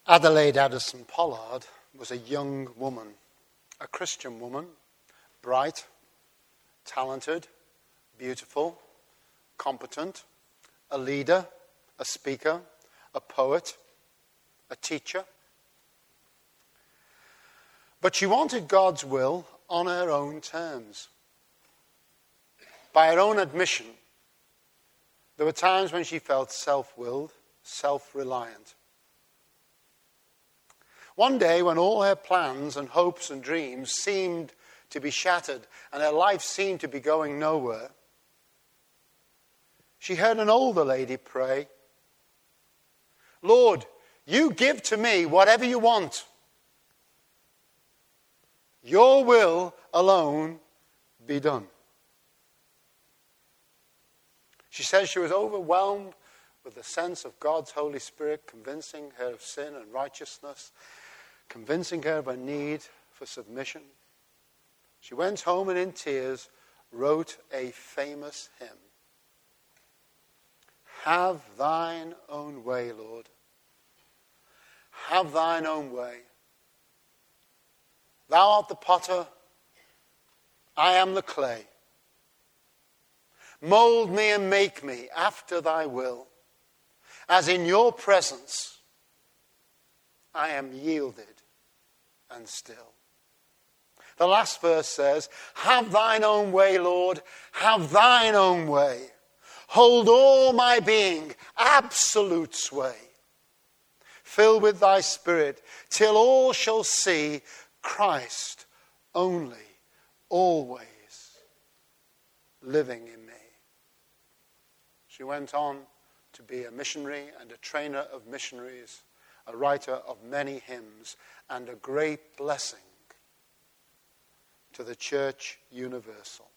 Adelaide Addison Pollard was a young woman, a Christian woman, bright, talented, beautiful, competent, a leader, a speaker, a poet, a teacher. But she wanted God's will on her own terms. By her own admission, there were times when she felt self-willed, self-reliant. One day, when all her plans and hopes and dreams seemed to be shattered and her life seemed to be going nowhere, she heard an older lady pray, "Lord, you give to me whatever you want. Your will alone be done." She says she was overwhelmed with the sense of God's Holy Spirit convincing her of sin and righteousness, convincing her of her need for submission. She went home and in tears wrote a famous hymn. Have thine own way, Lord. Have thine own way. Thou art the potter, I am the clay. Mold me and make me after thy will, as in your presence I am yielded and still. The last verse says, have thine own way, Lord, have thine own way. Hold all my being, absolute sway. Fill with thy spirit, till all shall see Christ only, always living in me. She went on to be a missionary and a trainer of missionaries, a writer of many hymns, and a great blessing to the church universal.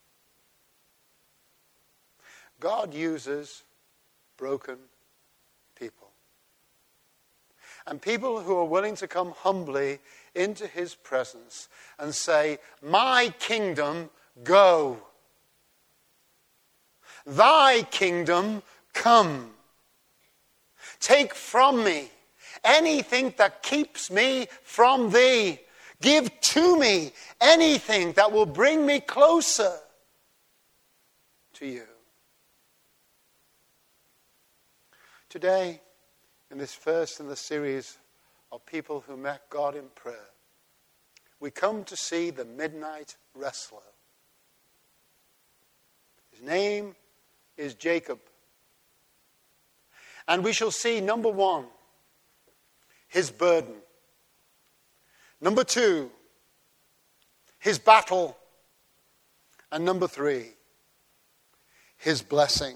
God uses broken people. And people who are willing to come humbly into his presence and say, my kingdom go. Thy kingdom come. Take from me anything that keeps me from thee. Give to me anything that will bring me closer to you. Today, in this first in the series of people who met God in prayer, we come to see the midnight wrestler. His name is Jacob. And we shall see, number one, his burden. Number two, his battle. And number three, his blessing.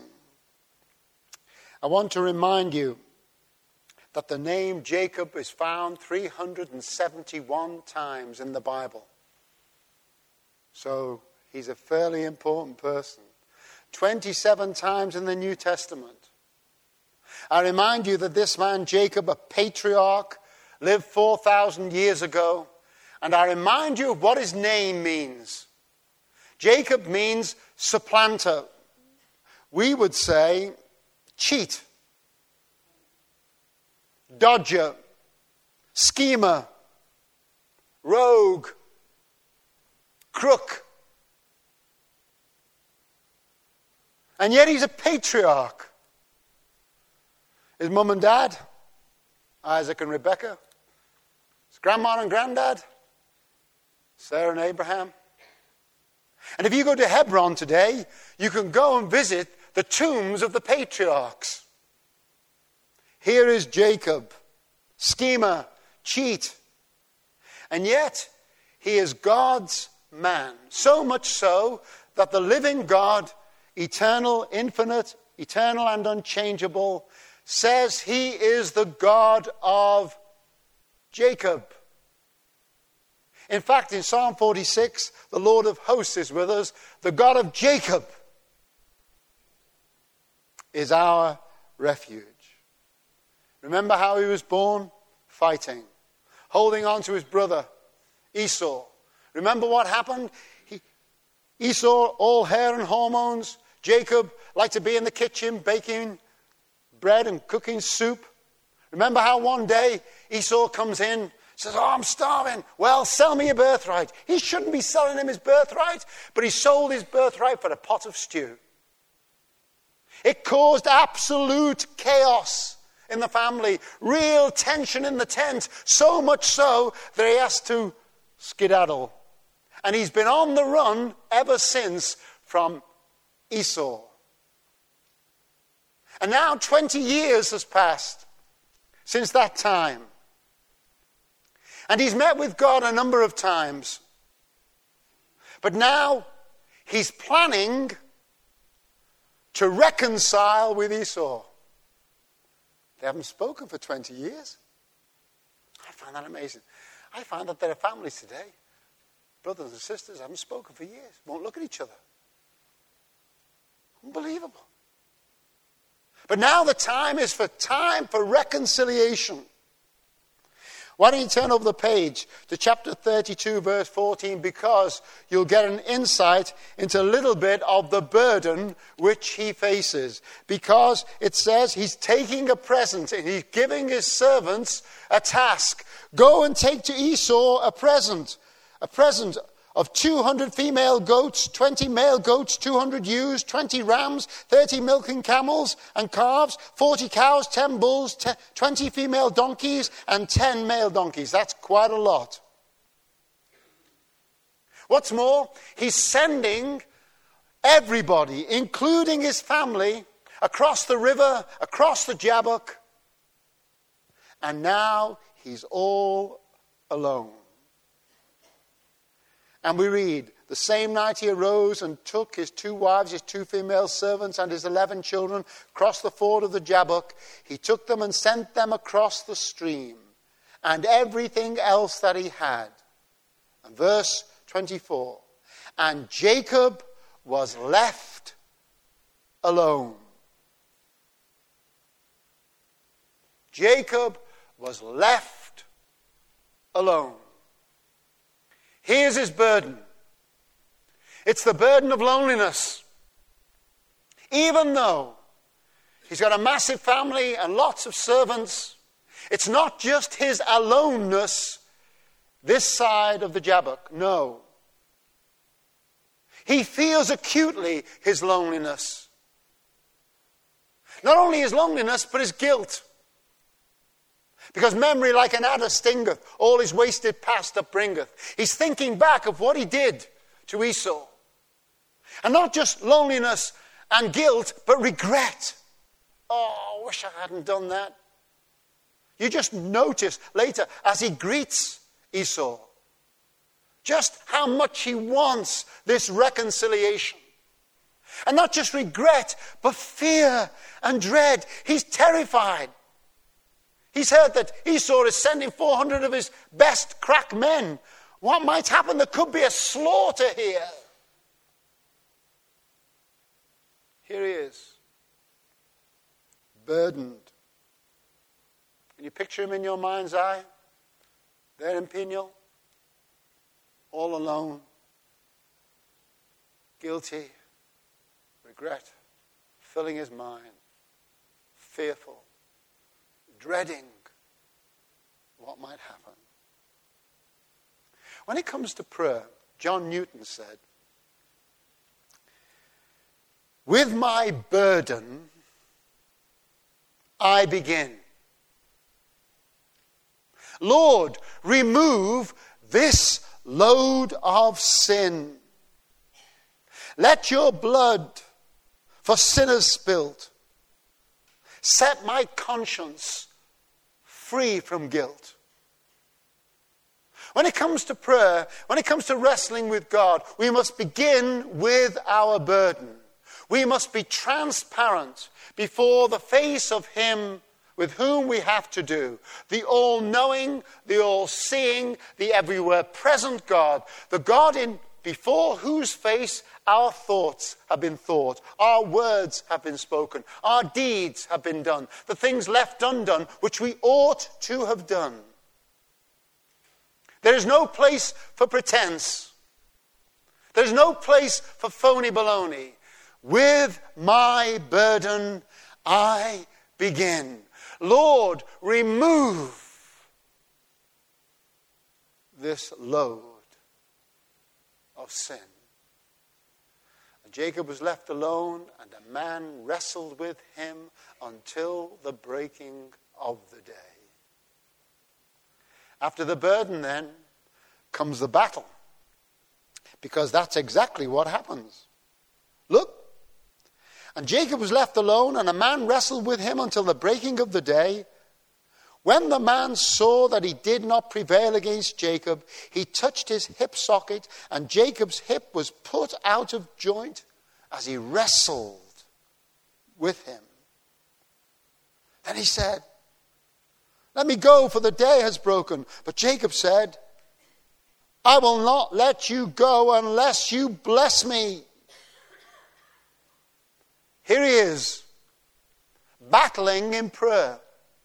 I want to remind you that the name Jacob is found 371 times in the Bible. So he's a fairly important person. 27 times in the New Testament. I remind you that this man Jacob, a patriarch, lived 4,000 years ago. And I remind you of what his name means. Jacob means supplanter. We would say cheat, dodger, schemer, rogue, crook. And yet he's a patriarch. His mum and dad, Isaac and Rebekah. His grandma and granddad, Sarah and Abraham. And if you go to Hebron today, you can go and visit the tombs of the patriarchs. Here is Jacob, schemer, cheat. And yet, he is God's man. So much so that the living God, eternal, infinite, eternal and unchangeable, says he is the God of Jacob. In fact, in Psalm 46, the Lord of hosts is with us. The God of Jacob is our refuge. Remember how he was born? Fighting. Holding on to his brother, Esau. Remember what happened? Esau, all hair and hormones. Jacob liked to be in the kitchen baking bread and cooking soup. Remember how one day Esau comes in, says, "Oh, I'm starving." "Well, sell me your birthright." He shouldn't be selling him his birthright, but he sold his birthright for a pot of stew. It caused absolute chaos in the family, real tension in the tent, so much so that he has to skedaddle. And he's been on the run ever since from Esau. And now 20 years has passed since that time. And he's met with God a number of times. But now he's planning to reconcile with Esau. They haven't spoken for 20 years. I find that amazing. I find that there are families today, brothers and sisters, haven't spoken for years, won't look at each other. Unbelievable. But now the time is for reconciliation. Why don't you turn over the page to chapter 32, verse 14, because you'll get an insight into a little bit of the burden which he faces. Because it says he's taking a present and he's giving his servants a task. Go and take to Esau a present of 200 female goats, 20 male goats, 200 ewes, 20 rams, 30 milking camels and calves, 40 cows, 10 bulls, 20 female donkeys, and 10 male donkeys. That's quite a lot. What's more, he's sending everybody, including his family, across the river, across the Jabbok, and now he's all alone. And we read, the same night he arose and took his 2 wives, his 2 female servants, and his 11 children, crossed the ford of the Jabbok. He took them and sent them across the stream, and everything else that he had. And verse 24, and Jacob was left alone. Jacob was left alone. Here's his burden. It's the burden of loneliness. Even though he's got a massive family and lots of servants, it's not just his aloneness this side of the Jabbok. No. He feels acutely his loneliness. Not only his loneliness, but his guilt. Because memory like an adder stingeth, all his wasted past upbringeth. He's thinking back of what he did to Esau. And not just loneliness and guilt, but regret. Oh, I wish I hadn't done that. You just notice later as he greets Esau, just how much he wants this reconciliation. And not just regret, but fear and dread. He's terrified. He's heard that Esau is sending 400 of his best crack men. What might happen? There could be a slaughter here. Here he is, burdened. Can you picture him in your mind's eye? There in Peniel, all alone, guilty, regret, filling his mind, fearful, dreading what might happen. When it comes to prayer, John Newton said, with my burden, I begin. Lord, remove this load of sin. Let your blood for sinners spilt set my conscience free from guilt. When it comes to prayer, when it comes to wrestling with God, we must begin with our burden. We must be transparent before the face of Him with whom we have to do. The all-knowing, the all-seeing, the everywhere-present God. The God before whose face our thoughts have been thought, our words have been spoken, our deeds have been done, the things left undone which we ought to have done. There is no place for pretense. There is no place for phony baloney. With my burden I begin. Lord, remove this load of sin. And Jacob was left alone, and a man wrestled with him until the breaking of the day. After the burden, then, comes the battle. Because that's exactly what happens. Look. And Jacob was left alone, and a man wrestled with him until the breaking of the day. When the man saw that he did not prevail against Jacob, he touched his hip socket, and Jacob's hip was put out of joint as he wrestled with him. Then he said, "Let me go, for the day has broken." But Jacob said, "I will not let you go unless you bless me." Here he is, battling in prayer.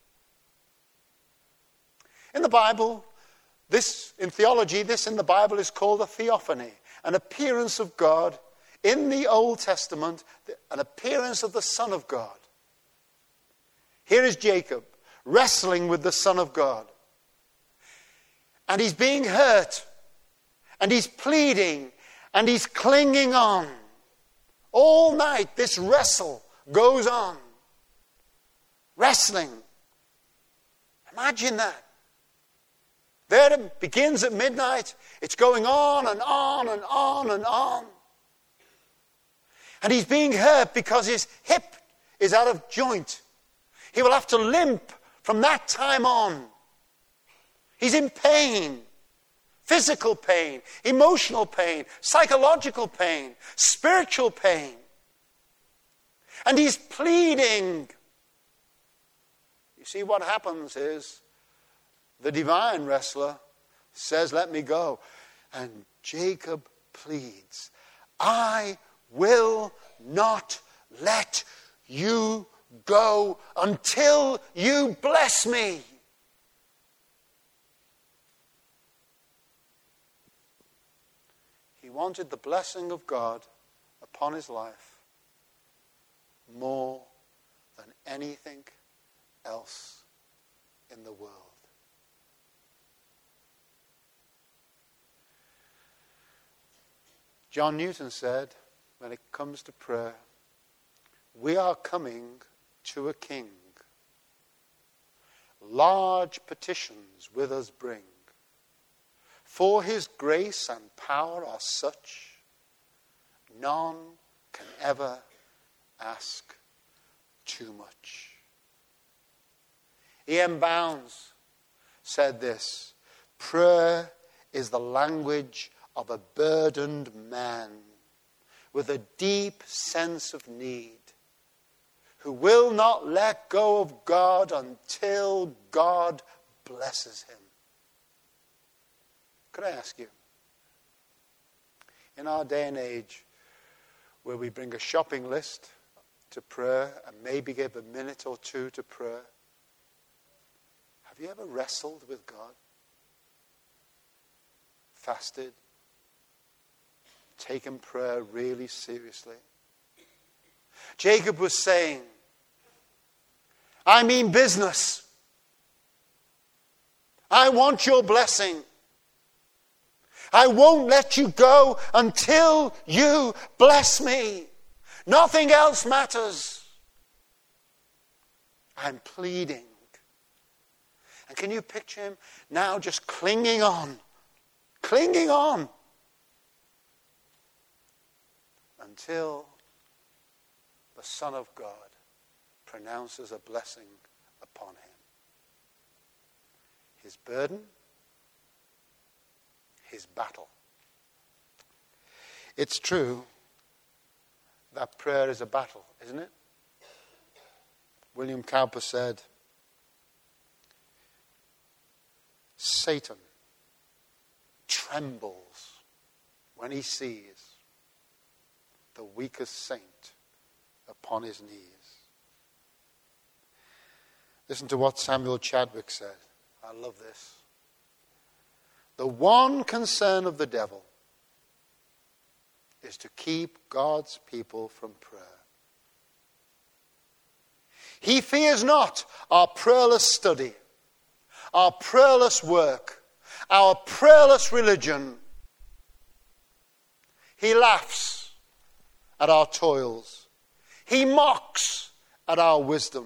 In the Bible, in theology, this in the Bible is called a theophany, an appearance of God. In the Old Testament, an appearance of the Son of God. Here is Jacob wrestling with the Son of God. And he's being hurt. And he's pleading. And he's clinging on. All night this wrestle goes on. Wrestling. Imagine that. There it begins at midnight. It's going on and on and on and on. And he's being hurt because his hip is out of joint. He will have to limp from that time on. He's in pain. Physical pain, emotional pain, psychological pain, spiritual pain. And he's pleading. You see, what happens is the divine wrestler says, "Let me go." And Jacob pleads, "I will not let you go until you bless me." He wanted the blessing of God upon his life more than anything else in the world. John Newton said, when it comes to prayer, we are coming to a king. Large petitions with us bring. For his grace and power are such, none can ever ask too much. E.M. Bounds said this: prayer is the language of a burdened man with a deep sense of need, who will not let go of God until God blesses him. Could I ask you, in our day and age, where we bring a shopping list to prayer and maybe give a minute or two to prayer, have you ever wrestled with God? Fasted? Taken prayer really seriously? Jacob was saying, I mean business. I want your blessing. I won't let you go until you bless me. Nothing else matters. I'm pleading. And can you picture him now just clinging on until the Son of God pronounces a blessing upon him. His burden, his battle. It's true that prayer is a battle, isn't it? William Cowper said, Satan trembles when he sees the weakest saint upon his knees. Listen to what Samuel Chadwick said. I love this. The one concern of the devil is to keep God's people from prayer. He fears not our prayerless study, our prayerless work, our prayerless religion. He laughs at our toils. He mocks at our wisdom.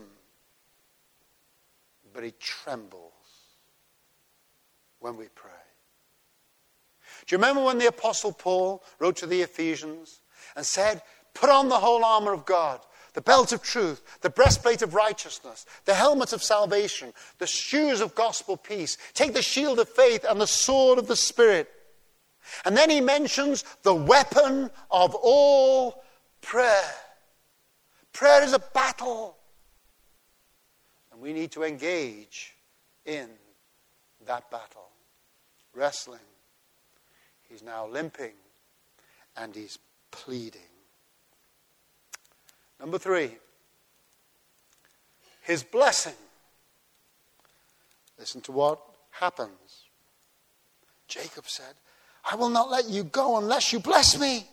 But he trembles when we pray. Do you remember when the Apostle Paul wrote to the Ephesians and said, put on the whole armor of God, the belt of truth, the breastplate of righteousness, the helmet of salvation, the shoes of gospel peace. Take the shield of faith and the sword of the Spirit. And then he mentions the weapon of all prayer. Prayer is a battle. And we need to engage in that battle. Wrestling. He's now limping and he's pleading. Number 3, his blessing. Listen to what happens. Jacob said, I will not let you go unless you bless me.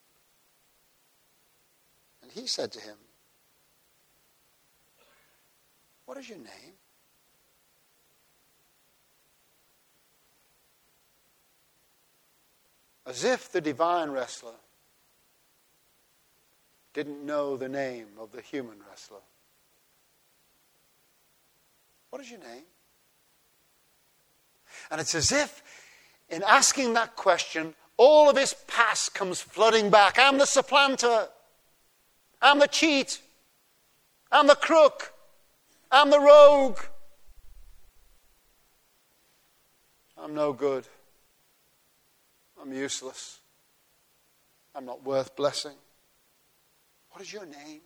And he said to him, what is your name? As if the divine wrestler didn't know the name of the human wrestler. What is your name? And it's as if in asking that question, all of his past comes flooding back. I'm the supplanter. I'm the cheat. I'm the crook. I'm the rogue. I'm no good. I'm useless. I'm not worth blessing. What is your name?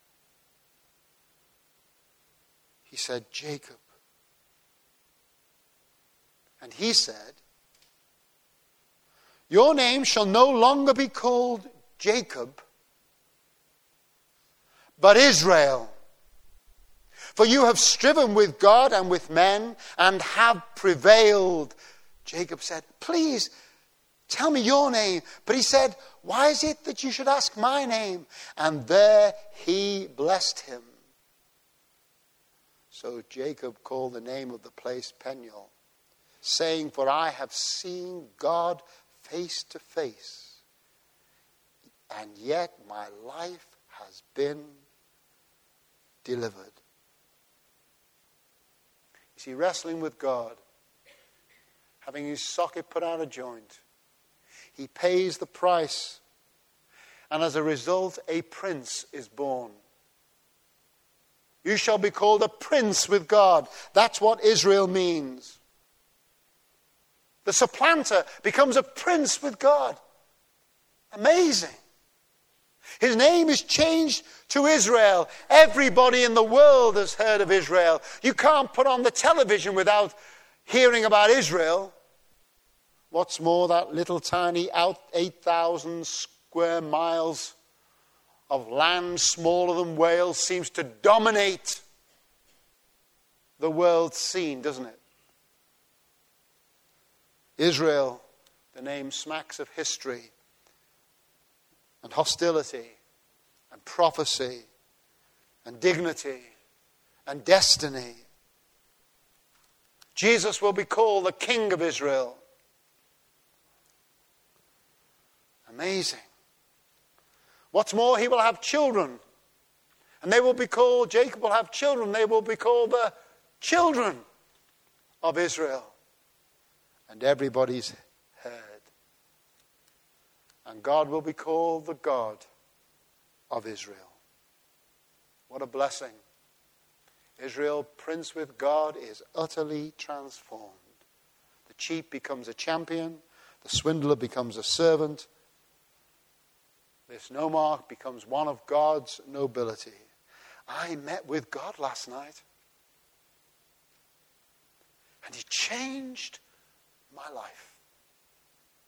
He said, Jacob. And he said, your name shall no longer be called Jacob, but Israel. For you have striven with God and with men and have prevailed. Jacob said, please, tell me your name. But he said, why is it that you should ask my name? And there he blessed him. So Jacob called the name of the place Peniel, saying, for I have seen God face to face, and yet my life has been delivered. You see, wrestling with God, having his socket put out of joint, he pays the price. And as a result, a prince is born. You shall be called a prince with God. That's what Israel means. The supplanter becomes a prince with God. Amazing. His name is changed to Israel. Everybody in the world has heard of Israel. You can't put on the television without hearing about Israel. What's more, that little tiny 8,000 square miles of land smaller than Wales seems to dominate the world scene, doesn't it? Israel, the name smacks of history and hostility and prophecy and dignity and destiny. Jesus will be called the King of Israel. Amazing. What's more, he will have children. And they will be called, Jacob will have children. They will be called the children of Israel. And everybody's heard. And God will be called the God of Israel. What a blessing. Israel, prince with God, is utterly transformed. The cheat becomes a champion. The swindler becomes a servant. This nomarch becomes one of God's nobility. I met with God last night. And he changed my life.